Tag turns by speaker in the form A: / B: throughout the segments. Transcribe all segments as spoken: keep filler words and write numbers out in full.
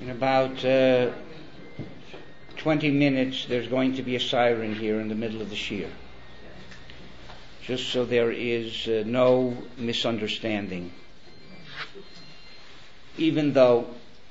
A: In about uh, twenty minutes, there's going to be a siren here in the middle of the shiur. Just so there is uh, no misunderstanding. Even though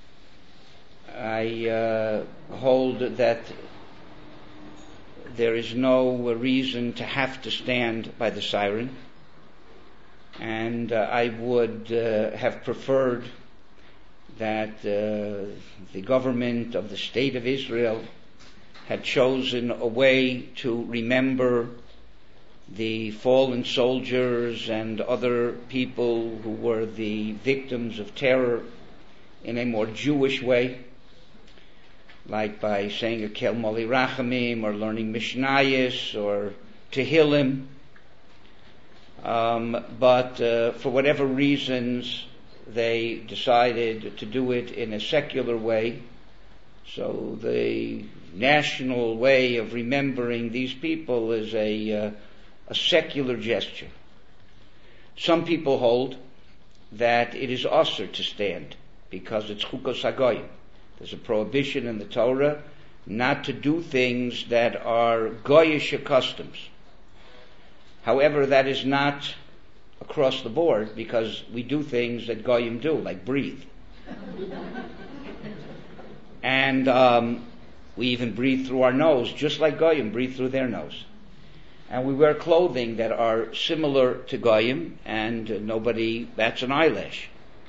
A: I uh, hold that there is no reason to have to stand by the siren, and uh, I would uh, have preferred that uh, the government of the State of Israel had chosen a way to remember the fallen soldiers and other people who were the victims of terror in a more Jewish way, like by saying a Kel Moli Rachamim or learning Mishnayos or Tehillim. Um, but uh, for whatever reasons, they decided to do it in a secular way. So the national way of remembering these people is a, uh, a secular gesture. Some people hold that it is asur to stand because it's chukos hagoyim. There's a prohibition in the Torah not to do things that are goyish customs. However, that is not across the board, because we do things that goyim do, like breathe. And um, we even breathe through our nose, just like goyim breathe through their nose. And we wear clothing that are similar to goyim, and uh, nobody bats an eyelash.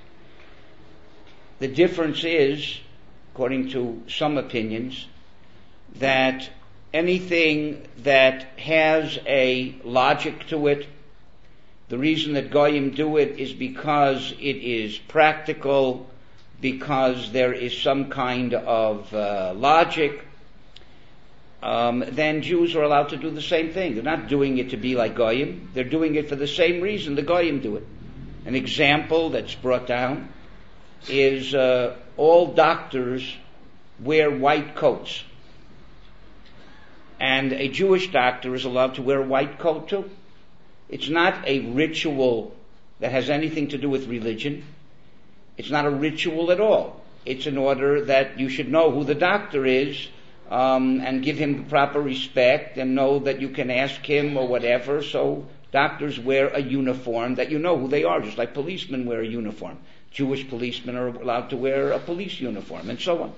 A: The difference is, according to some opinions, that anything that has a logic to it, the reason that goyim do it is because it is practical, because there is some kind of uh, logic, um, then Jews are allowed to do the same thing. They're not doing it to be like goyim. They're doing it for the same reason the goyim do it. An example that's brought down is uh, all doctors wear white coats. And a Jewish doctor is allowed to wear a white coat too. It's not a ritual that has anything to do with religion. It's not a ritual at all. It's in order that you should know who the doctor is, um, and give him the proper respect and know that you can ask him or whatever. So doctors wear a uniform that you know who they are, just like policemen wear a uniform. Jewish policemen are allowed to wear a police uniform, and so on.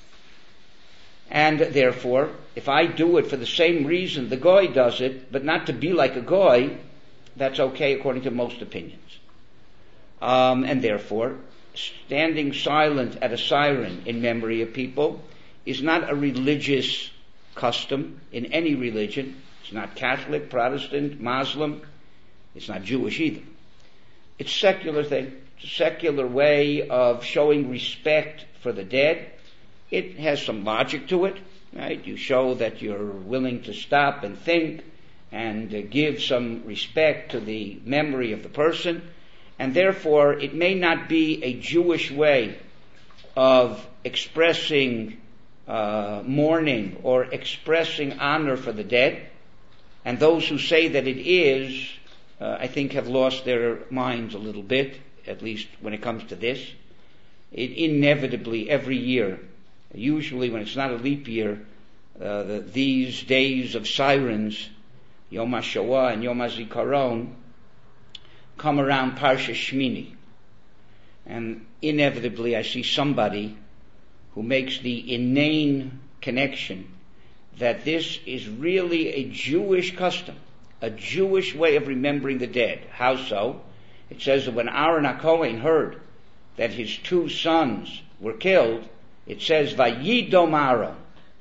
A: And therefore, if I do it for the same reason the goy does it, but not to be like a goy, that's okay according to most opinions. Um, and therefore, standing silent at a siren in memory of people is not a religious custom in any religion. It's not Catholic, Protestant, Muslim. It's not Jewish either. It's a secular thing. It's a secular way of showing respect for the dead. It has some logic to it, right? You show that you're willing to stop and think and uh, give some respect to the memory of the person. And therefore, it may not be a Jewish way of expressing uh, mourning or expressing honor for the dead. And those who say that it is, uh, I think, have lost their minds a little bit, at least when it comes to this. It inevitably, every year, usually when it's not a leap year, uh, the, these days of sirens, Yom HaShoah and Yom HaZikaron, come around Parsha Shmini. And inevitably I see somebody who makes the inane connection that this is really a Jewish custom, a Jewish way of remembering the dead. How so? It says that when Aaron HaKohen heard that his two sons were killed, it says, Vayidom Aaron.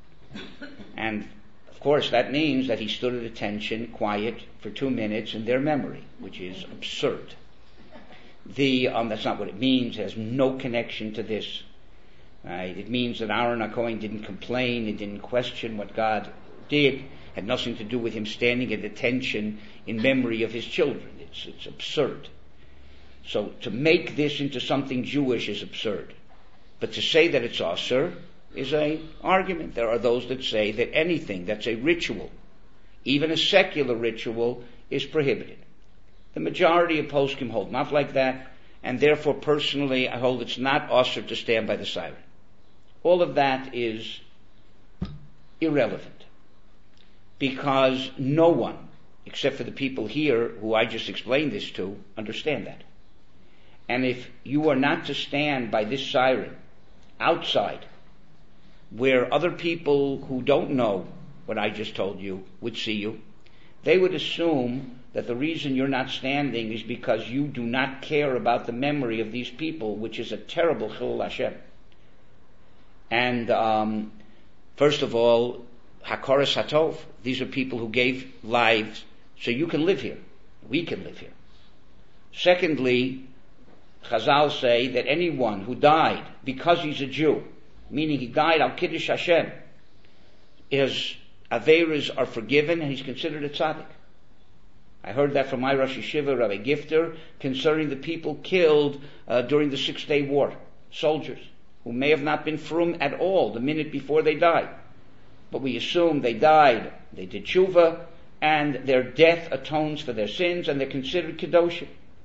A: And of course that means that he stood at attention, quiet, for two minutes in their memory, which is absurd. The, um, that's not what it means. It has no connection to this. Right? It means that Aaron HaKohen didn't complain, he didn't question what God did, had nothing to do with him standing at attention in memory of his children. It's, it's absurd. So to make this into something Jewish is absurd. But to say that it's asur is an argument. There are those that say that anything that's a ritual, even a secular ritual, is prohibited. The majority of poskim hold not like that, and therefore personally I hold it's not asur to stand by the siren. all of that is irrelevant, because no one, except for the people here who I just explained this to, understand that. And if you are not to stand by this siren outside, where other people who don't know what I just told you would see you, they would assume that the reason you're not standing is because you do not care about the memory of these people, which is a terrible chilul Hashem. And um, first of all, Hakoras Hatov, these are people who gave lives so you can live here, we can live here. Secondly, Chazal say that anyone who died because he's a Jew, meaning he died al Kiddush Hashem, his Averas are forgiven and he's considered a tzaddik. I heard that from my Rosh Yeshiva, Rabbi Gifter, concerning the people killed uh, during the Six Day War, soldiers who may have not been frum at all the minute before they died. But we assume they died, they did tshuva, and their death atones for their sins, and they're considered kedoshim.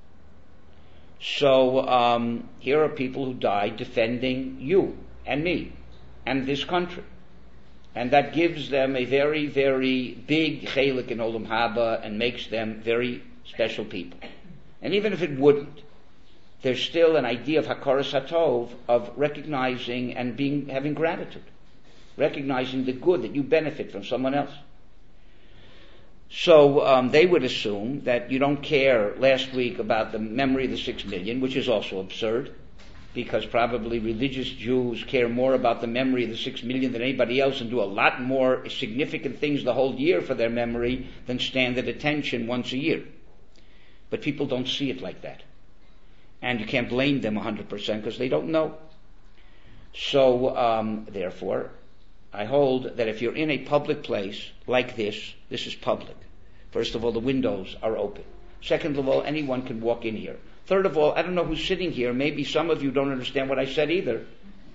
A: So um, here are people who died defending you and me and this country. And that gives them a very, very big chelik in Olam Haba and makes them very special people. And even if it wouldn't, there's still an idea of Hakoras Hatov, of recognizing and being having gratitude, recognizing the good that you benefit from someone else. So um, they would assume that you don't care last week about the memory of the six million, which is also absurd, because probably religious Jews care more about the memory of the six million than anybody else and do a lot more significant things the whole year for their memory than stand at attention once a year. But people don't see it like that. And you can't blame them one hundred percent because they don't know. So, um, therefore, I hold that if you're in a public place like this, this is public. First of all, the windows are open. Second of all, anyone can walk in here. Third of all, I don't know who's sitting here. Maybe some of you don't understand what I said either.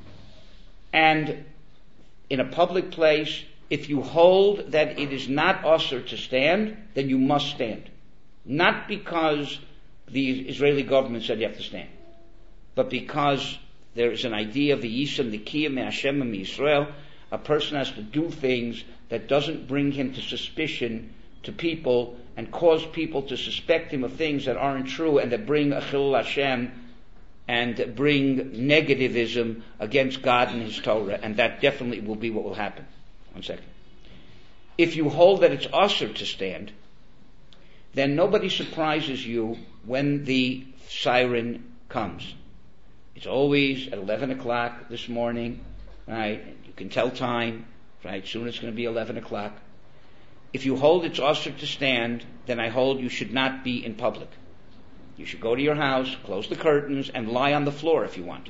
A: And in a public place, if you hold that it is not usher to stand, then you must stand. Not because the Israeli government said you have to stand, but because there is an idea of the Yisam, the Kiyam, Hashem, and Yisrael. A person has to do things that doesn't bring him to suspicion to people and cause people to suspect him of things that aren't true and that bring a chilul Hashem and bring negativism against God and His Torah. And that definitely will be what will happen. One second. If you hold that it's usher to stand, then nobody surprises you when the siren comes. It's always at eleven o'clock this morning, right? You can tell time, right? Soon it's going to be eleven o'clock. If you hold it's usher to stand, then I hold you should not be in public. You should go to your house, close the curtains, and lie on the floor if you want.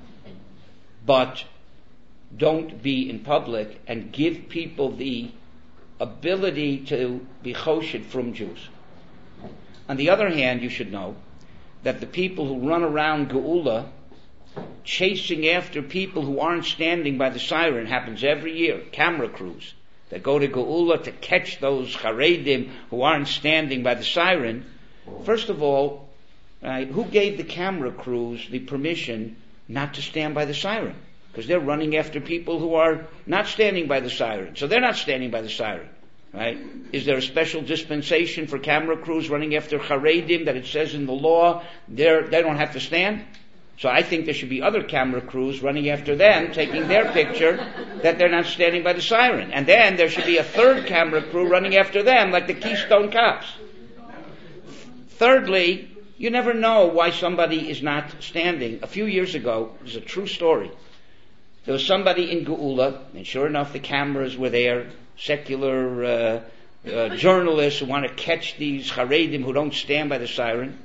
A: But don't be in public and give people the ability to be choshid from Jews. On the other hand, you should know that the people who run around Geula chasing after people who aren't standing by the siren happens every year. Camera crews that go to Geula to catch those Charedim who aren't standing by the siren. First of all, right, who gave the camera crews the permission not to stand by the siren? Because they're running after people who are not standing by the siren. So they're not standing by the siren. Right? Is there a special dispensation for camera crews running after Charedim that it says in the law they're, they don't have to stand? So I think there should be other camera crews running after them, taking their picture, that they're not standing by the siren. And then there should be a third camera crew running after them, like the Keystone Cops. Thirdly, you never know why somebody is not standing. A few years ago, this is a true story, there was somebody in Geula, and sure enough the cameras were there, secular uh, uh, journalists who want to catch these Haredim who don't stand by the siren.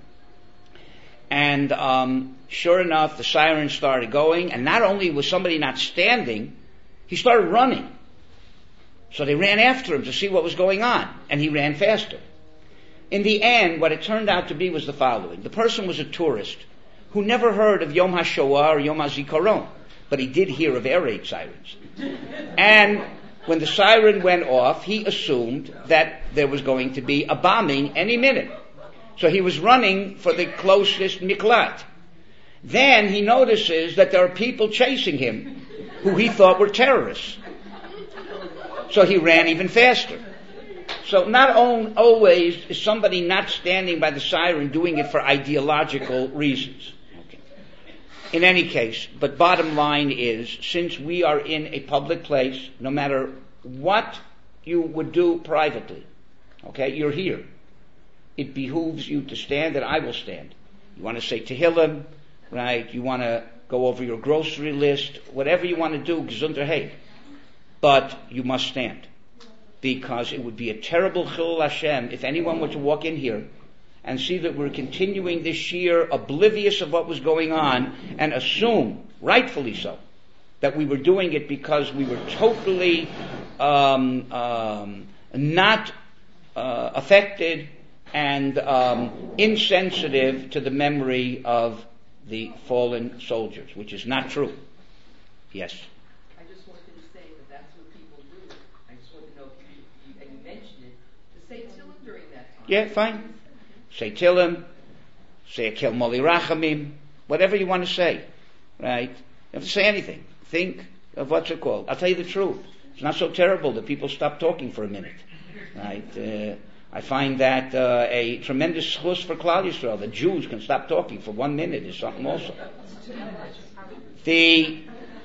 A: And um, sure enough, the siren started going, and not only was somebody not standing, he started running. So they ran after him to see what was going on, and he ran faster. In the end, what it turned out to be was the following. The person was a tourist who never heard of Yom HaShoah or Yom HaZikaron, but he did hear of air raid sirens. And when the siren went off, he assumed that there was going to be a bombing any minute. So he was running for the closest miklat. Then he notices that there are people chasing him. who he thought were terrorists. So he ran even faster. So not on, always is somebody not standing by the siren doing it for ideological reasons. Okay. In any case, but bottom line is, since we are in a public place, no matter what you would do privately, okay, you're here. It behooves you to stand, and I will stand. You want to say Tehillim, right? You want to go over your grocery list, whatever you want to do, Gesundheit Hey. But you must stand. Because it would be a terrible Chilul Hashem if anyone were to walk in here and see that we're continuing this year oblivious of what was going on and assume, rightfully so, that we were doing it because we were totally um, um, not uh, affected and um, insensitive to the memory of the fallen soldiers, which is not true. Yes?
B: I just wanted to say that that's what people do. I just wanted to know if you, if you, and you mentioned it, to say Tehillim during that time.
A: Yeah, fine. Say Tehillim, say a Kel Moli Rachamim, whatever you want to say, right? You don't have to say anything. Think of what's it called. I'll tell you the truth. It's not so terrible that people stop talking for a minute, right? Uh, I find that uh, a tremendous chus for Klal Yisrael. The Jews can stop talking for one minute is something also. The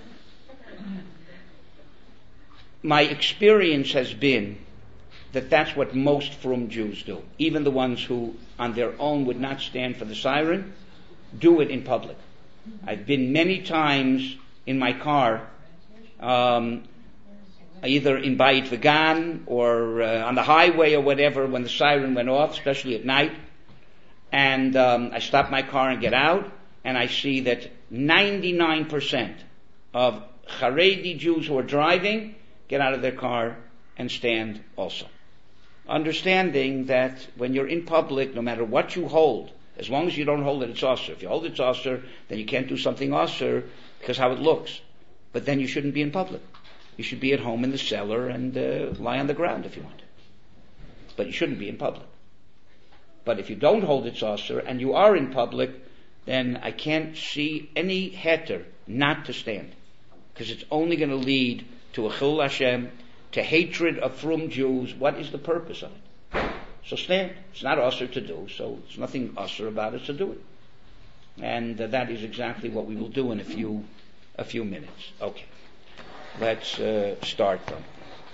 A: my experience has been that that's what most frum Jews do. Even the ones who on their own would not stand for the siren, do it in public. I've been many times in my car, um, either in Bayit Vegan or uh, on the highway or whatever when the siren went off, especially at night. And um, I stop my car and get out, and I see that ninety-nine percent of Haredi Jews who are driving get out of their car and stand also. Understanding that when you're in public, no matter what you hold, as long as you don't hold it, it's osur. If you hold it, it's osur, then you can't do something osur because how it looks. But then you shouldn't be in public. You should be at home in the cellar and uh, lie on the ground if you want. But you shouldn't be in public. But if you don't hold it osur and you are in public, then I can't see any heter not to stand. Because it's only going to lead to a Chilul Hashem, to hatred of frum Jews. What is the purpose of it? So stand. It's not osur to do, so there's nothing osur about it to do it. And uh, that is exactly what we will do in a few a few minutes. Okay. Let's uh, start then.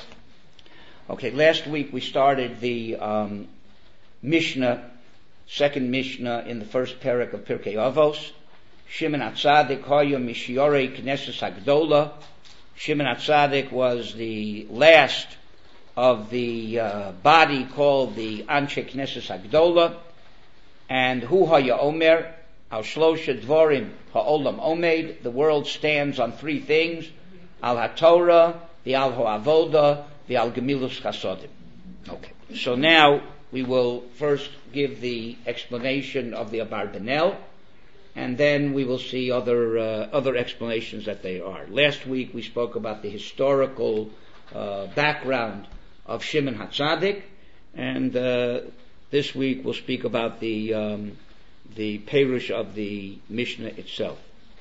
A: Okay, last week we started the um, Mishnah, second Mishnah in the first parak of Pirkei Avos. Shimon HaTzadik Hoya Mishiorei Knesses HaGdola. Shimon HaTzadik was the last of the uh, body called the Anshe Knesses HaGdola. And Hu Haya Omer, Al Shlosha Dvorim Ha'olam Omed, the world stands on three things: Al HaTorah, the Al HaAvoda, the Al Gemilus Chasodim. Okay. So now we will first give the explanation of the Abarbanel, and then we will see other uh, other explanations that they are. Last week we spoke about the historical uh, background of Shimon HaTzadik, and uh, this week we'll speak about the um, the Perush of the Mishnah itself.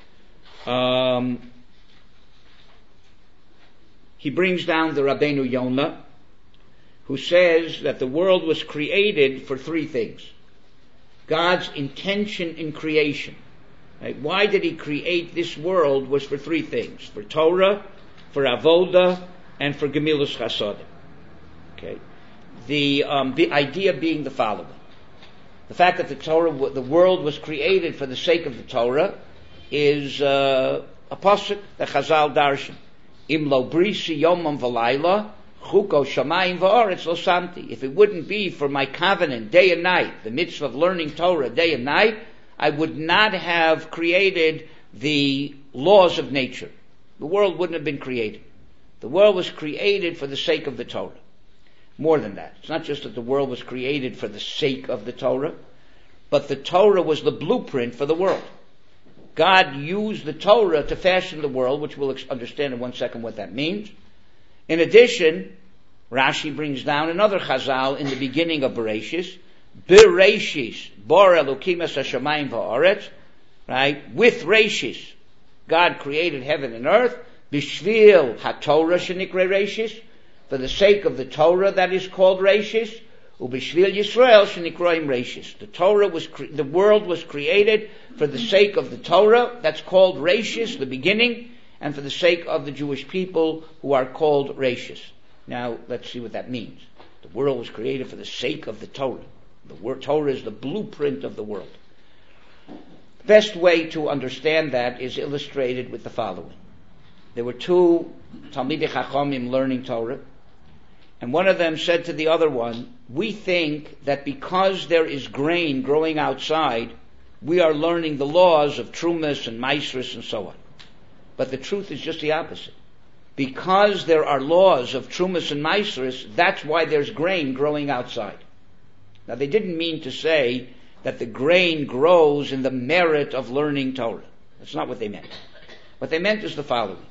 A: Um, he brings down the Rabbeinu Yonah, who says that the world was created for three things. God's intention in creation. Right? Why did he create this world was for three things: for Torah, for Avoda, and for Gemilus Chasodim. Okay. The, um, the idea being the following. The fact that the Torah, the world was created for the sake of the Torah is uh, a pasuk that Chazal darshan. Im lo brisi yomam v'layla, chuko shamayim v'oretz lo samti. If it wouldn't be for my covenant day and night, the mitzvah of learning Torah day and night, I would not have created the laws of nature. The world wouldn't have been created. The world was created for the sake of the Torah. More than that. It's not just that the world was created for the sake of the Torah, but the Torah was the blueprint for the world. God used the Torah to fashion the world, which we'll understand in one second what that means. In addition, Rashi brings down another chazal in the beginning of Bereshis, Bereshis, Bor Elokim es hashamayim va'aretz, right? With Reshis, God created heaven and earth. Bishvil HaTorah shenikra Reishis, for the sake of the Torah that is called Reishis, Ubishvil Yisrael shenikroim Reishis. The Torah was, cre- the world was created for the sake of the Torah, that's called Reishis, the beginning, and for the sake of the Jewish people who are called Reishis. Now, let's see what that means. The world was created for the sake of the Torah. The word Torah is the blueprint of the world. The best way to understand that is illustrated with the following. There were two Talmidei Chachamim learning Torah, and one of them said to the other one, we think that because there is grain growing outside, we are learning the laws of Trumas and Maasros and so on. But the truth is just the opposite. Because there are laws of Trumas and Maasros, that's why there's grain growing outside. Now they didn't mean to say that the grain grows in the merit of learning Torah. That's not what they meant. What they meant is the following.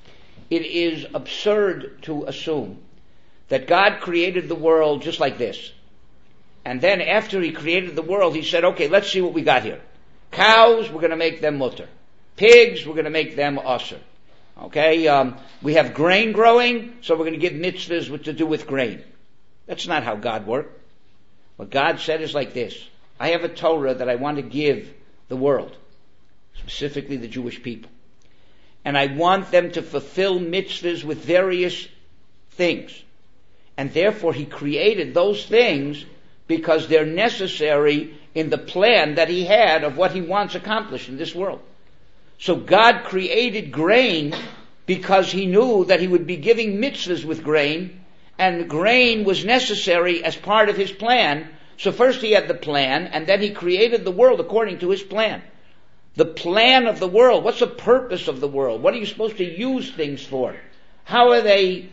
A: It is absurd to assume that God created the world just like this. And then after he created the world, he said, okay, let's see what we got here. Cows, we're going to make them mutter. Pigs, we're going to make them usher. Okay, um, we have grain growing, so we're going to give mitzvahs what to do with grain. That's not how God worked. What God said is like this. I have a Torah that I want to give the world, specifically the Jewish people. And I want them to fulfill mitzvahs with various things. And therefore he created those things because they're necessary in the plan that he had of what he wants accomplished in this world. So God created grain because he knew that he would be giving mitzvahs with grain, and grain was necessary as part of his plan. So first he had the plan, and then he created the world according to his plan. The plan of the world, what's the purpose of the world? What are you supposed to use things for? How are they,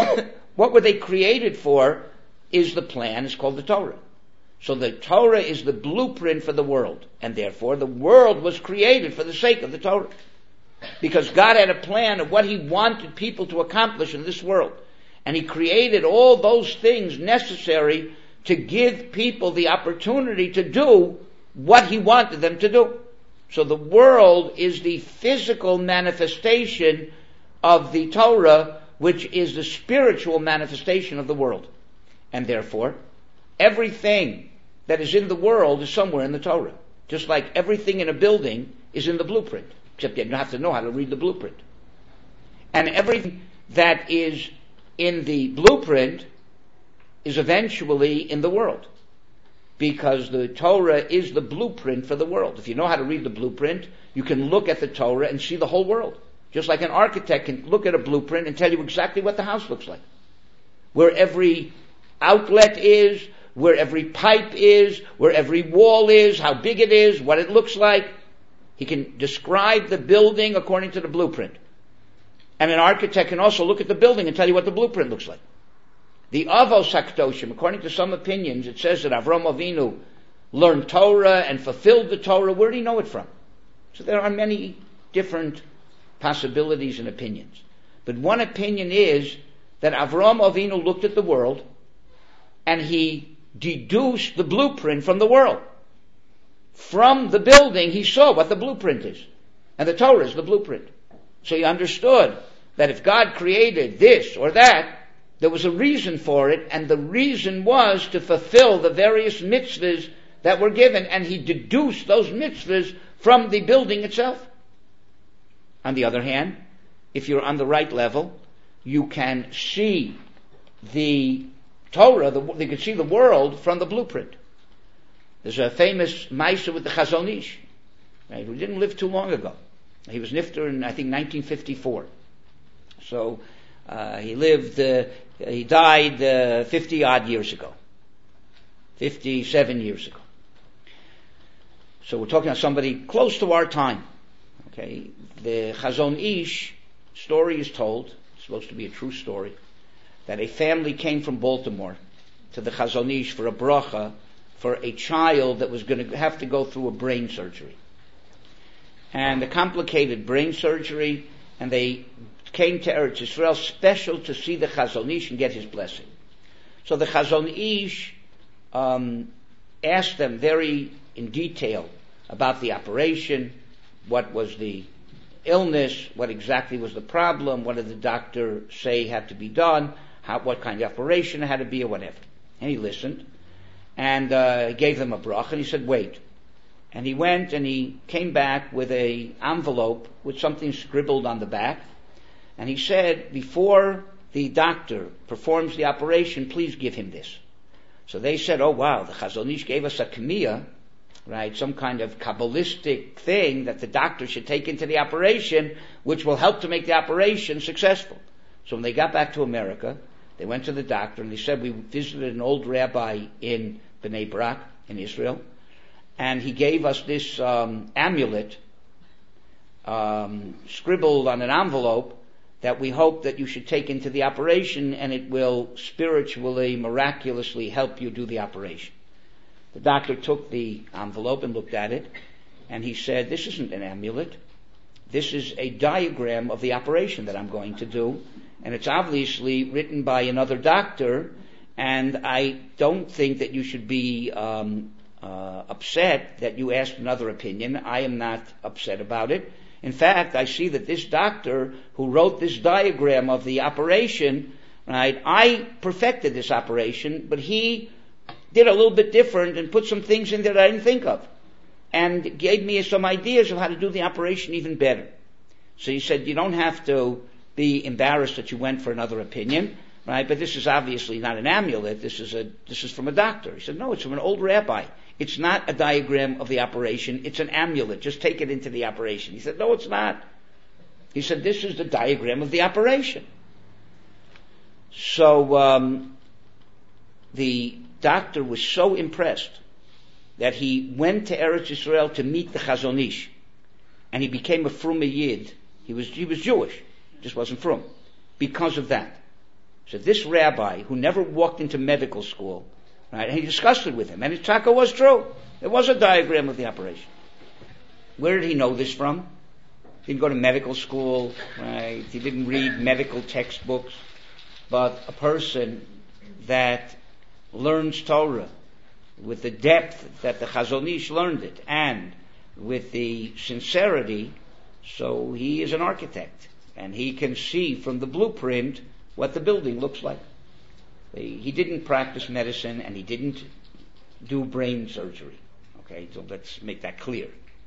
A: what were they created for is the plan, it's called the Torah. So the Torah is the blueprint for the world, and therefore the world was created for the sake of the Torah. Because God had a plan of what he wanted people to accomplish in this world. And he created all those things necessary to give people the opportunity to do what he wanted them to do. So the world is the physical manifestation of the Torah, which is the spiritual manifestation of the world. And therefore, everything that is in the world is somewhere in the Torah. Just like everything in a building is in the blueprint. Except you have to know how to read the blueprint. And everything that is in the blueprint is eventually in the world. Because the Torah is the blueprint for the world. If you know how to read the blueprint, you can look at the Torah and see the whole world. Just like an architect can look at a blueprint and tell you exactly what the house looks like. Where every outlet is, where every pipe is, where every wall is, how big it is, what it looks like. He can describe the building according to the blueprint. And an architect can also look at the building and tell you what the blueprint looks like. The Avos HaKadoshim, according to some opinions, it says that Avram Avinu learned Torah and fulfilled the Torah. Where did he know it from? So there are many different possibilities and opinions. But one opinion is that Avram Avinu looked at the world and he deduced the blueprint from the world. From the building, he saw what the blueprint is. And the Torah is the blueprint. So he understood that if God created this or that, there was a reason for it, and the reason was to fulfill the various mitzvahs that were given, and he deduced those mitzvahs from the building itself. On the other hand, if you're on the right level, you can see the Torah, the, you can see the world from the blueprint. There's a famous Maisa with the Chazon Ish, right, who didn't live too long ago. He was nifter in, I think, nineteen fifty-four. So, uh, he lived, uh, he died uh, fifty odd years ago. fifty-seven years ago. So we're talking about somebody close to our time. Okay, the Chazon Ish story is told, it's supposed to be a true story, that a family came from Baltimore to the Chazon Ish for a bracha for a child that was going to have to go through a brain surgery. And a complicated brain surgery, and they came to Eretz Yisrael special to see the Chazon Ish and get his blessing. So the Chazon Ish um, asked them very in detail about the operation, what was the illness, what exactly was the problem, what did the doctor say had to be done, how, what kind of operation it had to be, or whatever. And he listened, and uh, gave them a bracha, and he said, wait. And he went and he came back with a envelope with something scribbled on the back, and he said, before the doctor performs the operation, please give him this. So they said, oh wow, the Chazon Ish gave us a kemiyah, right, some kind of Kabbalistic thing that the doctor should take into the operation, which will help to make the operation successful. So when they got back to America, they went to the doctor and they said, we visited an old rabbi in Bnei Brak, in Israel, and he gave us this um, amulet um, scribbled on an envelope that we hope that you should take into the operation, and it will spiritually, miraculously help you do the operation. The doctor took the envelope and looked at it, and he said, this isn't an amulet. This is a diagram of the operation that I'm going to do, and it's obviously written by another doctor, and I don't think that you should be um, uh, upset that you asked another opinion. I am not upset about it. In fact, I see that this doctor who wrote this diagram of the operation, right, I perfected this operation, but he did a little bit different and put some things in there that I didn't think of, and gave me some ideas of how to do the operation even better. So he said, you don't have to be embarrassed that you went for another opinion, right? But this is obviously not an amulet. This is a this is from a doctor. He said, no, it's from an old rabbi. It's not a diagram of the operation. It's an amulet. Just take it into the operation. He said, no, it's not. He said, this is the diagram of the operation. So um, the doctor was so impressed that he went to Eretz Yisrael to meet the Chazon Ish, and he became a Frume Yid. He was he was Jewish, just wasn't Frum, because of that. So this rabbi, who never walked into medical school, right, and he discussed it with him, and his taka was true. There was a diagram of the operation. Where did he know this from? He didn't go to medical school, right? He didn't read medical textbooks, but a person that learns Torah with the depth that the Chazon Ish learned it, and with the sincerity, so he is an architect, and he can see from the blueprint what the building looks like. He didn't practice medicine, and he didn't do brain surgery. Okay, so let's make that clear.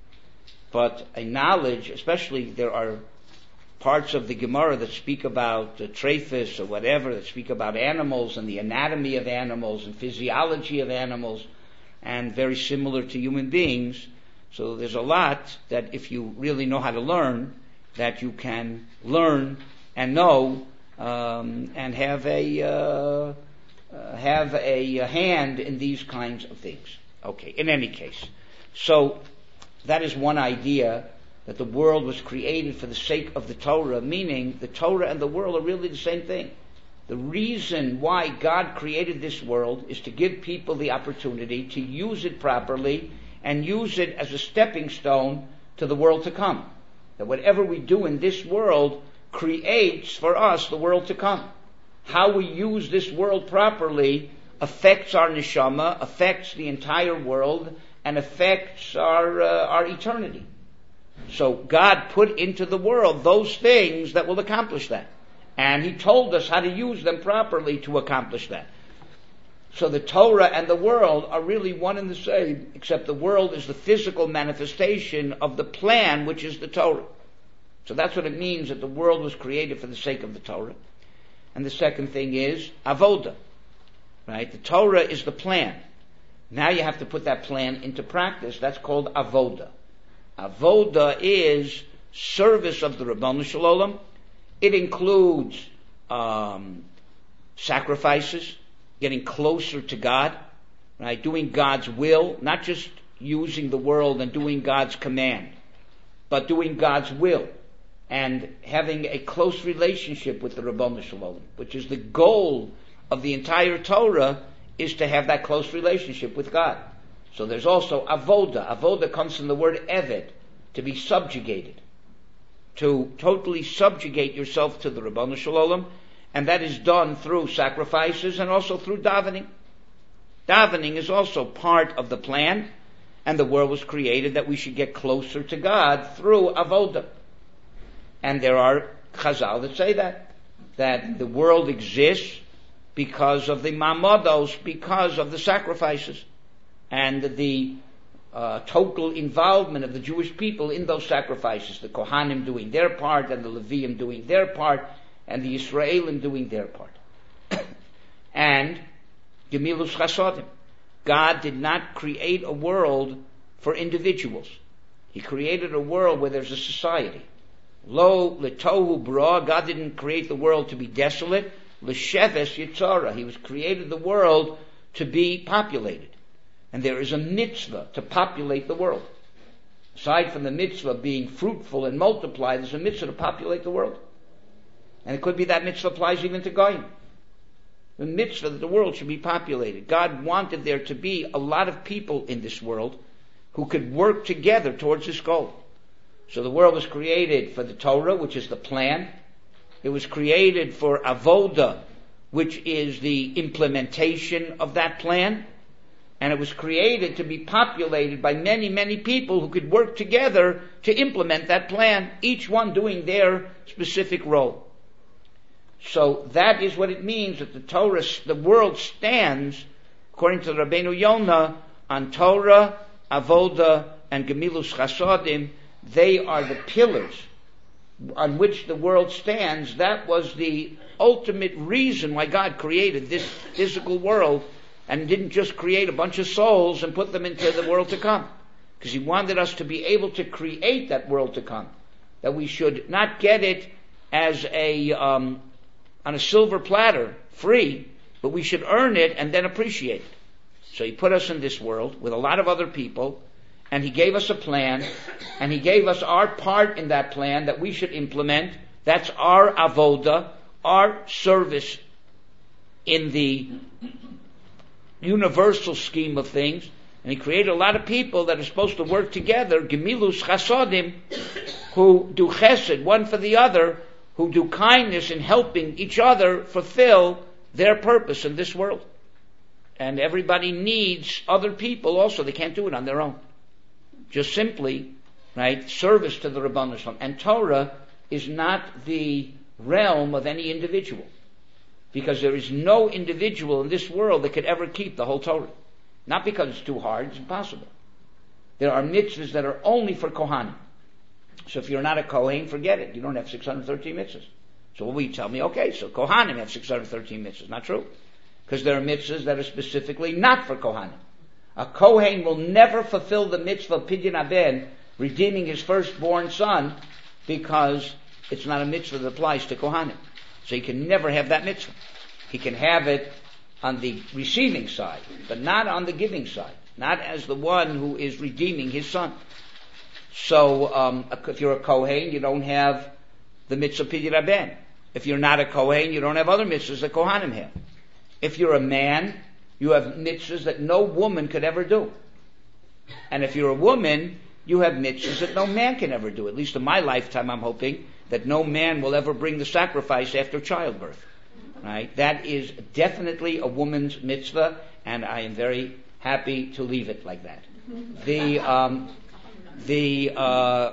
A: But a knowledge, especially there are parts of the Gemara that speak about uh, trephis or whatever, that speak about animals and the anatomy of animals and physiology of animals, and very similar to human beings. So there's a lot that if you really know how to learn, that you can learn and know um, and have a uh, uh, have a, a hand in these kinds of things. Okay, in any case, so that is one idea, that the world was created for the sake of the Torah, meaning the Torah and the world are really the same thing. The reason why God created this world is to give people the opportunity to use it properly and use it as a stepping stone to the world to come. That whatever we do in this world creates for us the world to come. How we use this world properly affects our neshama, affects the entire world, and affects our uh, our eternity. So God put into the world those things that will accomplish that. And He told us how to use them properly to accomplish that. So the Torah and the world are really one and the same, except the world is the physical manifestation of the plan, which is the Torah. So that's what it means, that the world was created for the sake of the Torah. And the second thing is avoda. Right? The Torah is the plan. Now you have to put that plan into practice. That's called avoda. Avoda is service of the Rabbanu Shalom. It includes um, sacrifices, getting closer to God, right? Doing God's will, not just using the world and doing God's command, but doing God's will and having a close relationship with the Rabbanu Shalom, which is the goal of the entire Torah, is to have that close relationship with God. So there's also avoda. Avoda comes from the word eved, to be subjugated, to totally subjugate yourself to the Rabbanu Shalom, and that is done through sacrifices and also through davening. Davening is also part of the plan, and the world was created that we should get closer to God through avoda. And there are Chazal that say that, that the world exists because of the mamados, because of the sacrifices, and the uh, total involvement of the Jewish people in those sacrifices, the Kohanim doing their part, and the Leviim doing their part, and the Yisraelim doing their part. And Gemilus Chasodim. God did not create a world for individuals. He created a world where there's a society. Lo letohu bra, God didn't create the world to be desolate. L'sheves yitzara, He was created the world to be populated. And there is a mitzvah to populate the world. Aside from the mitzvah being fruitful and multiply, there's a mitzvah to populate the world. And it could be that mitzvah applies even to Goyim. The mitzvah that the world should be populated. God wanted there to be a lot of people in this world who could work together towards this goal. So the world was created for the Torah, which is the plan. It was created for Avoda, which is the implementation of that plan. And it was created to be populated by many, many people who could work together to implement that plan, each one doing their specific role. So that is what it means that the Torah, the world stands, according to Rabbeinu Yonah, on Torah, Avoda, and Gemilus Chasodim. They are the pillars on which the world stands. That was the ultimate reason why God created this physical world and didn't just create a bunch of souls and put them into the world to come. Because He wanted us to be able to create that world to come. That we should not get it as a, um, on a silver platter, free, but we should earn it and then appreciate it. So He put us in this world with a lot of other people, and He gave us a plan, and He gave us our part in that plan that we should implement. That's our avoda, our service in the universal scheme of things. And He created a lot of people that are supposed to work together, Gemilus Chasodim, who do chesed one for the other, who do kindness in helping each other fulfill their purpose in this world. And everybody needs other people also. They can't do it on their own. Just simply, right, service to the Rabbanah Shalom. And Torah is not the realm of any individual. Because there is no individual in this world that could ever keep the whole Torah. Not because it's too hard, it's impossible. There are mitzvahs that are only for Kohanim. So if you're not a Kohen, forget it. You don't have six hundred thirteen mitzvahs. So what will you tell me? Okay, so Kohanim have six hundred thirteen mitzvahs. Not true. Because there are mitzvahs that are specifically not for Kohanim. A Kohen will never fulfill the mitzvah of Pidyon Haben, redeeming his firstborn son, because it's not a mitzvah that applies to Kohanim. So he can never have that mitzvah. He can have it on the receiving side, but not on the giving side. Not as the one who is redeeming his son. So um, if you're a Kohen, you don't have the mitzvah Pidyon Haben. If you're not a Kohen, you don't have other mitzvahs that Kohanim have. If you're a man, you have mitzvahs that no woman could ever do. And if you're a woman, you have mitzvahs that no man can ever do. At least in my lifetime, I'm hoping that no man will ever bring the sacrifice after childbirth. Right? That is definitely a woman's mitzvah, and I am very happy to leave it like that. The um, the uh,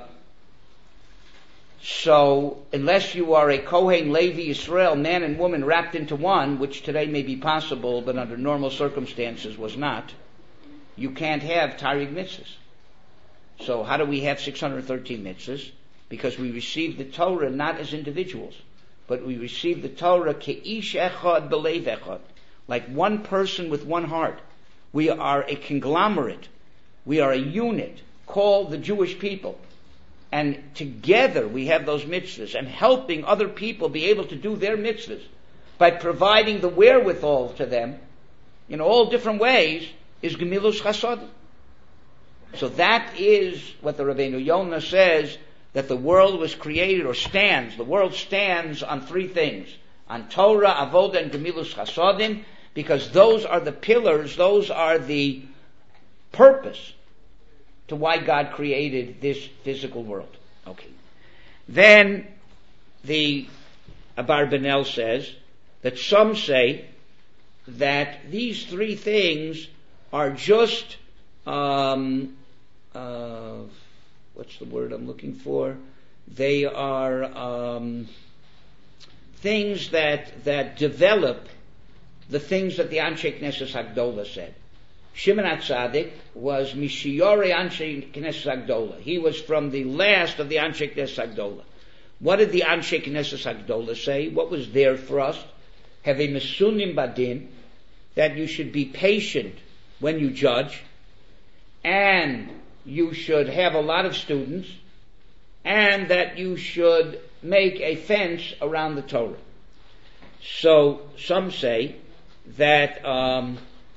A: so unless you are a Kohen, Levi, Israel, man and woman wrapped into one, which today may be possible, but under normal circumstances was not, you can't have Taryag mitzvahs. So how do we have six hundred thirteen mitzvahs? Because we received the Torah not as individuals, but we received the Torah ke'ish echad belev echad, like one person with one heart. We are a conglomerate. We are a unit called the Jewish people. And together we have those mitzvahs, and helping other people be able to do their mitzvahs by providing the wherewithal to them in all different ways is Gemilus Chasodim. So that is what the Rabbeinu Yonah says, that the world was created, or stands, the world stands on three things. On Torah, Avodah, and Gemilus Chasodim, because those are the pillars, those are the purpose to why God created this physical world. Okay. Then the Abarbanel says that some say that these three things are just um, uh, what's the word I'm looking for? They are um, things that that develop the things that the Anshe Knesset Hagdola said. Shimon HaTzadik was Mishiyore Anshe Knesset Hagdola. He was from the last of the Anshe Knesset Hagdola. What did the Anshe Knesset Hagdola say? What was there for us? Have a Mesunim Badin, that you should be patient when you judge, and you should have a lot of students, and that you should make a fence around the Torah. So some say that um,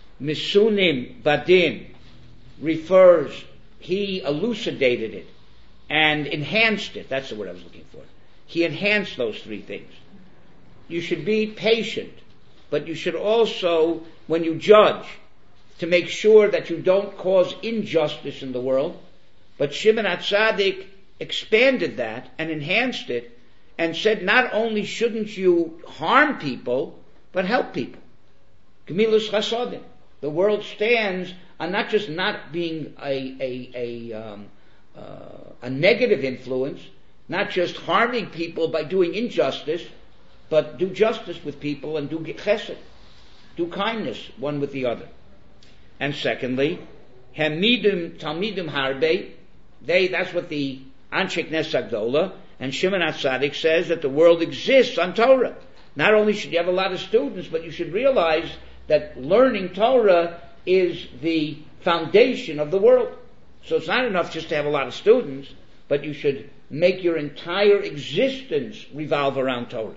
A: Misunim Badin refers, he elucidated it and enhanced it. That's the word I was looking for. He enhanced those three things. You should be patient, but you should also, when you judge, to make sure that you don't cause injustice in the world. But Shimon HaTzadik expanded that and enhanced it and said not only shouldn't you harm people, but help people. Gemilus Chasodim. The world stands on not just not being a a a, um, uh, a negative influence, not just harming people by doing injustice, but do justice with people and do chesed, do kindness one with the other. And secondly, Hamidim Talmidim Harbe, they, that's what the Anshe Knesset Hagdola, and Shimon HaTzadik says that the world exists on Torah. Not only should you have a lot of students, but you should realize that learning Torah is the foundation of the world. So it's not enough just to have a lot of students, but you should make your entire existence revolve around Torah.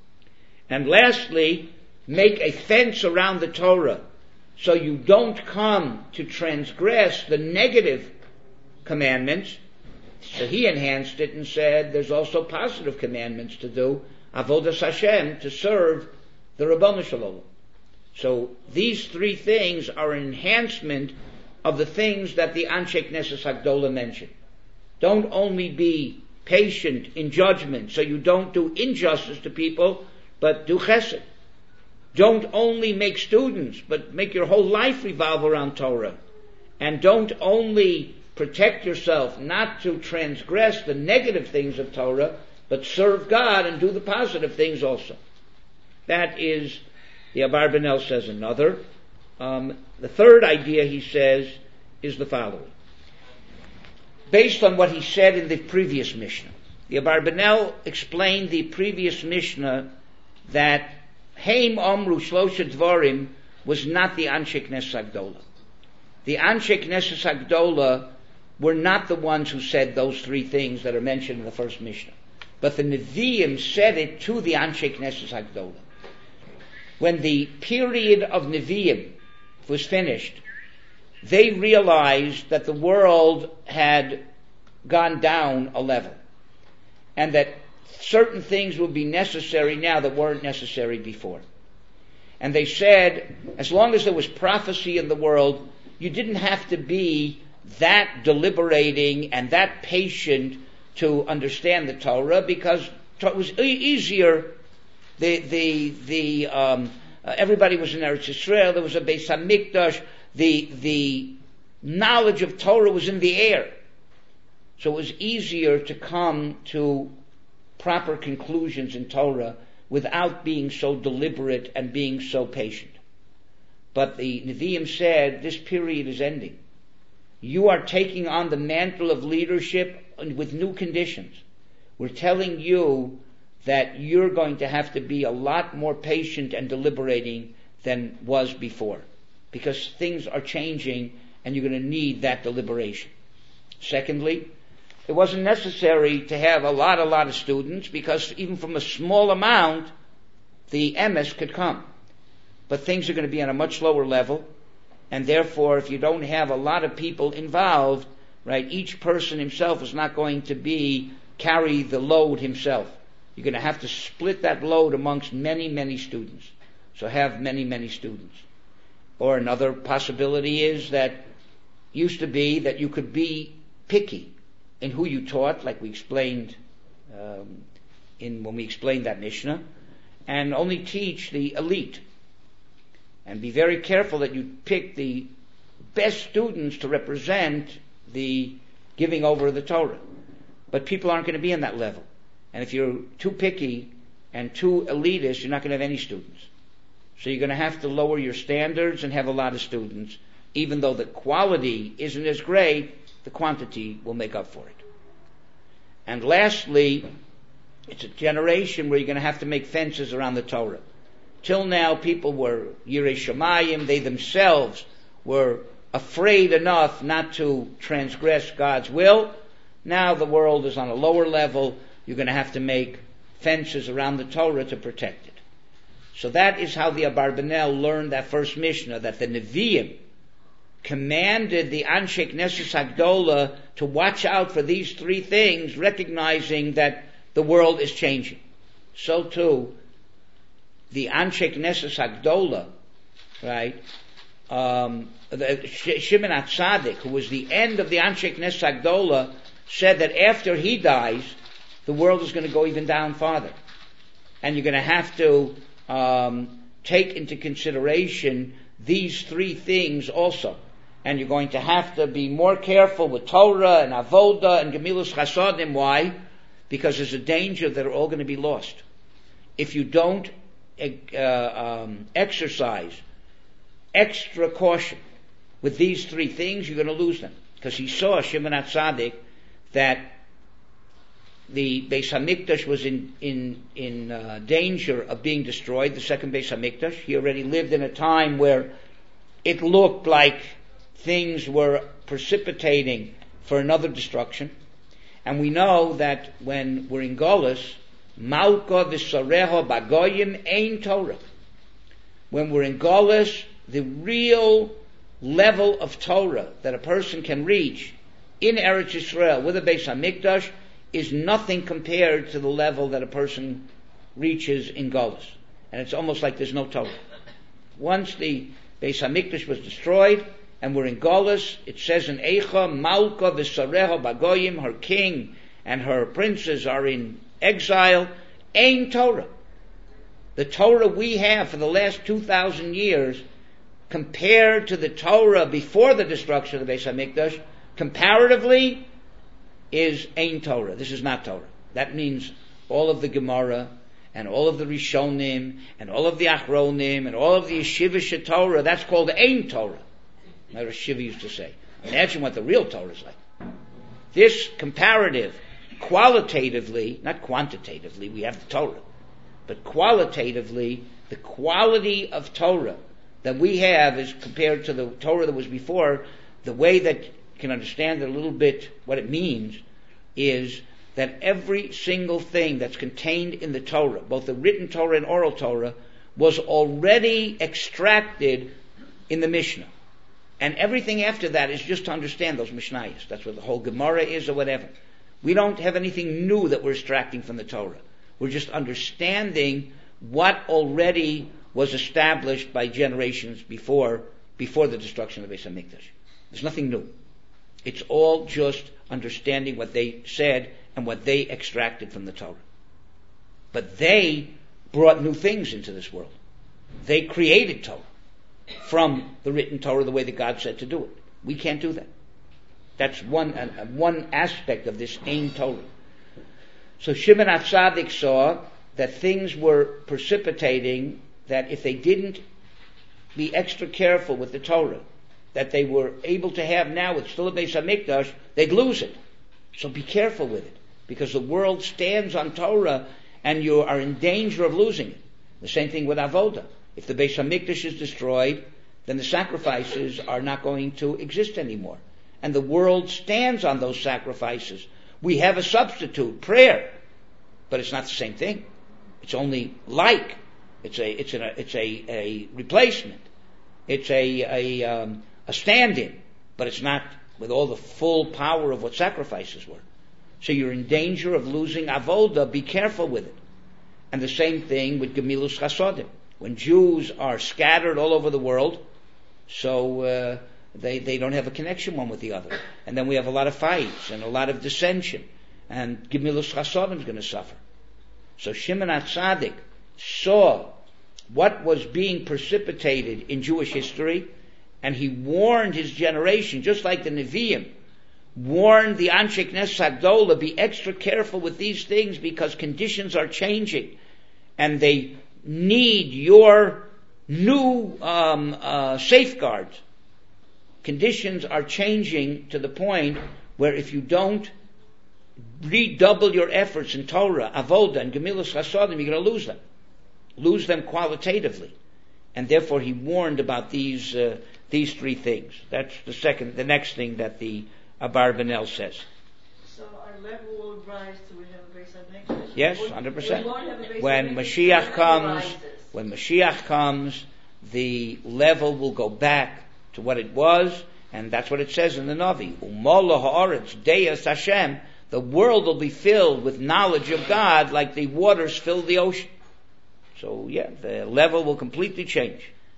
A: And lastly, make a fence around the Torah so you don't come to transgress the negative commandments. So he enhanced it and said there's also positive commandments to do, Avodas Hashem, to serve the Rabbanu Shalom. So these three things are an enhancement of the things that the Anshe Knesset Hagdola mentioned. Don't only be patient in judgment so you don't do injustice to people, but do chesed. Don't only make students, but make your whole life revolve around Torah. And don't only protect yourself not to transgress the negative things of Torah, but serve God and do the positive things also. That is, the Abarbanel says another. Um, the third idea, he says, is the following. Based on what he said in the previous Mishnah, the Abarbanel explained the previous Mishnah that Heim Omru Shlosha Dvarim was not the Anshe Knesset Hagdola. The Anshe Knesset Hagdola were not the ones who said those three things that are mentioned in the first Mishnah. But the Nevi'im said it to the Anshe Knesset Hagdola. When the period of Nevi'im was finished, they realized that the world had gone down a level, and that certain things would be necessary now that weren't necessary before. And they said, as long as there was prophecy in the world, you didn't have to be that deliberating and that patient to understand the Torah, because it was e- easier. The the the um, uh, everybody was in Eretz Yisrael. There was a Beis Hamikdash. The the knowledge of Torah was in the air, so it was easier to come to proper conclusions in Torah without being so deliberate and being so patient. But the Nevi'im said, this period is ending. You are taking on the mantle of leadership with new conditions. We're telling you that you're going to have to be a lot more patient and deliberating than was before, because things are changing and you're going to need that deliberation. Secondly, it wasn't necessary to have a lot, a lot of students, because even from a small amount, the M S could come. But things are going to be on a much lower level, and therefore, if you don't have a lot of people involved, right, each person himself is not going to be, carry the load himself. You're going to have to split that load amongst many, many students. So have many, many students. Or another possibility is that, used to be that you could be picky in who you taught, like we explained um, in when we explained that Mishnah, and only teach the elite. And be very careful that you pick the best students to represent the giving over of the Torah. but people aren't going to be in that level. And if you're too picky and too elitist, you're not going to have any students. So you're going to have to lower your standards and have a lot of students. Even though the quality isn't as great, the quantity will make up for it. And lastly, it's a generation where you're going to have to make fences around the Torah. Till now, people were Yirei Shamayim. They themselves were afraid enough not to transgress God's will. Now the world is on a lower level. You're going to have to make fences around the Torah to protect it. So that is how the Abarbanel learned that first Mishnah, that the Nevi'im commanded the Anshe Knesset Hagdola to watch out for these three things, recognizing that the world is changing. So too, the Anshe Knesset Hagdola, right, um, the, Shimon HaTzadik, who was the end of the Anshe Knesset Hagdola, said that after he dies, the world is going to go even down farther. And you're going to have to um, take into consideration these three things also. And you're going to have to be more careful with Torah and Avoda and Gemilus Chasadim. Why? Because there's a danger that they're all going to be lost. If you don't uh, um, exercise extra caution with these three things, you're going to lose them. Because he saw, Shimon HaTzadik, that the Beis HaMikdash was in in in uh, danger of being destroyed, the second Beis HaMikdash. He already lived in a time where it looked like things were precipitating for another destruction. And we know that when we're in Golus, Malka v'sareho bagoyim ein Torah. When we're in Golus, the real level of Torah that a person can reach in Eretz Yisrael with a Beis HaMikdash is nothing compared to the level that a person reaches in Golus. And it's almost like there's no Torah. Once the Beis HaMikdash was destroyed, and we're in Golus, it says in Eicha, Malka v'sareha bagoyim, her king and her princes are in exile, ein Torah. The Torah we have for the last two thousand years, compared to the Torah before the destruction of the Beis HaMikdash, comparatively, is ein Torah. This is not Torah. That means all of the Gemara, and all of the Rishonim, and all of the Achronim, and all of the Yeshivish Torah, that's called ein Torah. Like Shiva used to say. Imagine what the real Torah is like. This comparative, qualitatively, not quantitatively, we have the Torah, but qualitatively, the quality of Torah that we have is compared to the Torah that was before. The way that you can understand it a little bit, what it means, is that every single thing that's contained in the Torah, both the written Torah and oral Torah, was already extracted in the Mishnah. And everything after that is just to understand those Mishnayos. That's what the whole Gemara is or whatever. We don't have anything new that we're extracting from the Torah. We're just understanding what already was established by generations before before the destruction of the Beis HaMikdash. There's nothing new. It's all just understanding what they said and what they extracted from the Torah. But they brought new things into this world. They created Torah from the written Torah the way that God said to do it. We can't do that. That's one uh, one aspect of this ein Torah. So Shimon HaTzadik saw that things were precipitating, that if they didn't be extra careful with the Torah that they were able to have now with still a Beis HaMikdash, they'd lose it. So be careful with it, because the world stands on Torah and you are in danger of losing it. The same thing with Avoda. If the Beis HaMikdash is destroyed, then the sacrifices are not going to exist anymore. And the world stands on those sacrifices. We have a substitute, prayer, but it's not the same thing. It's only like. It's a it's a it's a, a replacement. It's a a, um, a stand-in, but it's not with all the full power of what sacrifices were. So you're in danger of losing avoda. Be careful with it. And the same thing with Gemilus Chasadim. When Jews are scattered all over the world, so uh, they they don't have a connection one with the other, and then we have a lot of fights and a lot of dissension, and Gemilus Chasadim is going to suffer. So Shimon HaTzadik saw what was being precipitated in Jewish history, and he warned his generation, just like the Nevi'im warned the Anshe Knesset Hagedola, be extra careful with these things because conditions are changing and they need your new um, uh, safeguards. Conditions are changing to the point where if you don't redouble your efforts in Torah, Avoda, and Gemilas Chasodim, you're going to lose them. Lose them qualitatively. And therefore he warned about these uh, these three things. That's the second, the next thing that the Abarbanel says.
C: So our level will rise till we have a base on next.
A: Yes, one hundred percent.
C: When
A: Mashiach comes, when Mashiach comes, the level will go back to what it was, and that's what it says in the Navi. Umola ha'aretz deyas Hashem. The world will be filled with knowledge of God like the waters fill the ocean. So yeah, the level will completely change.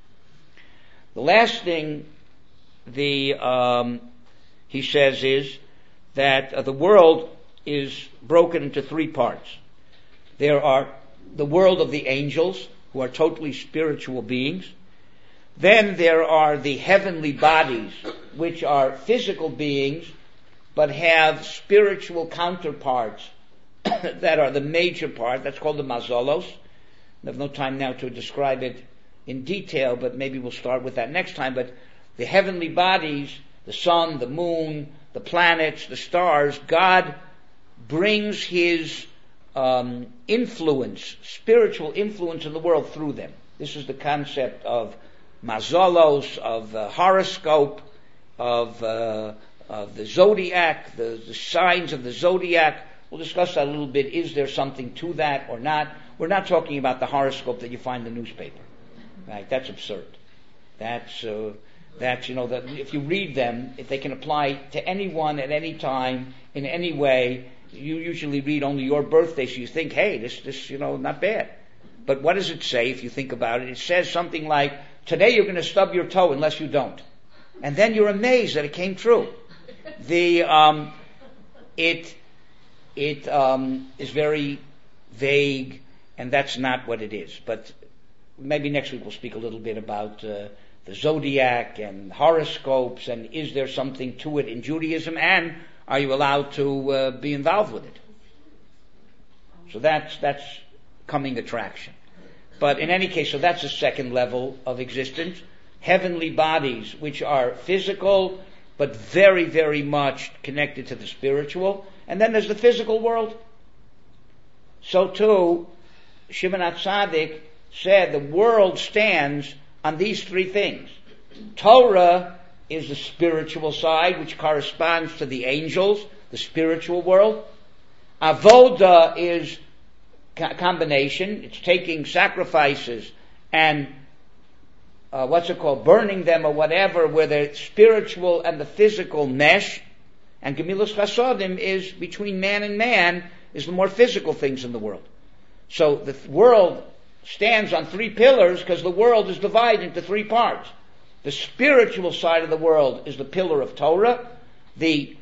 A: The last thing the um, he says is that uh, the world is broken into three parts. There are the world of the angels, who are totally spiritual beings. Then there are the heavenly bodies, which are physical beings, but have spiritual counterparts that are the major part. That's called the mazolos. I have no time now to describe it in detail, but maybe we'll start with that next time. But the heavenly bodies, the sun, the moon, the planets, the stars, God brings His um, influence, spiritual influence in the world through them. This is the concept of mazolos, of uh, horoscope, of, uh, of the zodiac, the, the signs of the zodiac. We'll discuss that a little bit. Is there something to that or not? We're not talking about the horoscope that you find in the newspaper. Right? That's absurd. That's, uh, that's, you know, that if you read them, if they can apply to anyone at any time, in any way, you usually read only your birthday, so you think, hey, this, this, you know, not bad. But what does it say if you think about it? It says something like, today you're going to stub your toe unless you don't. And then you're amazed that it came true. The, um, it, it, um, is very vague, and that's not what it is. But maybe next week we'll speak a little bit about uh, the zodiac and horoscopes, and is there something to it in Judaism, and are you allowed to uh, be involved with it? So that's that's coming attraction. But in any case, so that's the second level of existence. Heavenly bodies, which are physical, but very, very much connected to the spiritual. And then there's the physical world. So too, Shimon HaTzadik said the world stands on these three things. Torah is the spiritual side, which corresponds to the angels, the spiritual world. Avoda is a combination. It's taking sacrifices and uh, what's it called, burning them or whatever, where the spiritual and the physical mesh. And Gemilas Chasodim is between man and man, is the more physical things in the world. So the world stands on three pillars because the world is divided into three parts. The spiritual side of the world is the pillar of Torah. The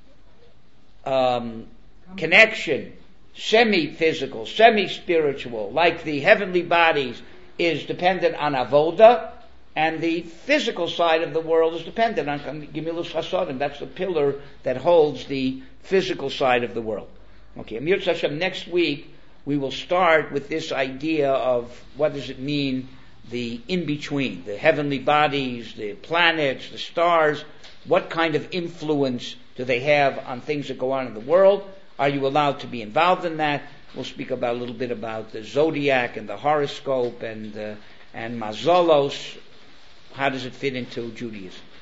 A: um, connection, semi-physical, semi-spiritual, like the heavenly bodies, is dependent on avoda, and the physical side of the world is dependent on Gemilas Chasodim. That's the pillar that holds the physical side of the world. Okay, Amir Tzashem, next week we will start with this idea of what does it mean, the in-between, the heavenly bodies, the planets, the stars. What kind of influence do they have on things that go on in the world? Are you allowed to be involved in that? We'll speak about a little bit about the zodiac and the horoscope and uh, and mazolos. How does it fit into Judaism?